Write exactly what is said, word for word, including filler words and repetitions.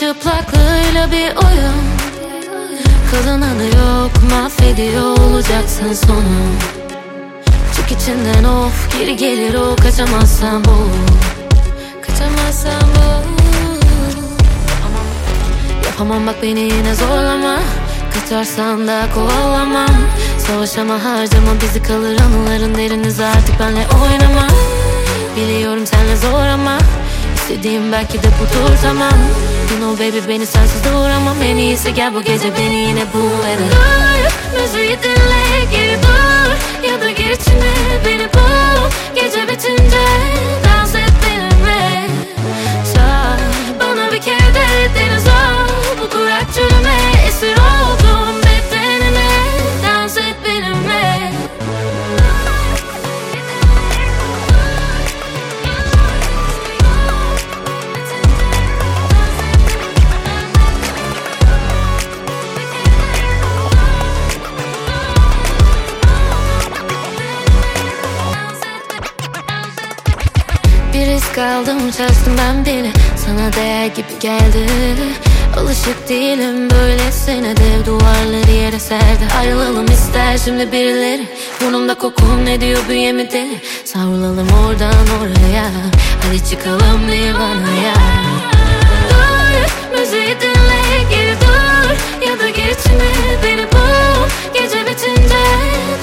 çıplaklığıyla bir oyun. Kılınanı yok, mahvediyor olacaksın sonu. Çık içinden of, geri gelir o, kaçamazsan bu. Kaçamazsan bu. Yapamam bak beni yine zorlama. Kaçarsan da kovalamam. Savaşama harcama bizi, kalır anıların derinize, artık benle oynama. Biliyorum senle zor ama İstediğim belki de budur, tamam. You know baby beni sensiz duramam. En iyisi gel bu gece beni yine bul. Dur, müziği dinle, geri dur. Ya da gir içine beni bul. Gece bitince dans et benimle. Çağır bana bir kere de deniz ol. Bu kurak çölüme esir oldum bedenine. Dans et benimle. Bir risk aldım, şaştım ben beni. Sana değer gibi geldi. Alışık değilim böylesine, dev duvarları yere serdi. Ayrılalım ister şimdi birileri. Burnumda kokun ne diyor bünyemi deli. Savrulalım oradan oraya. Hadi çıkalım Livana'ya. Dur, müziği dinle, geri dur. Ya da gir içine beni bul. Gece bitince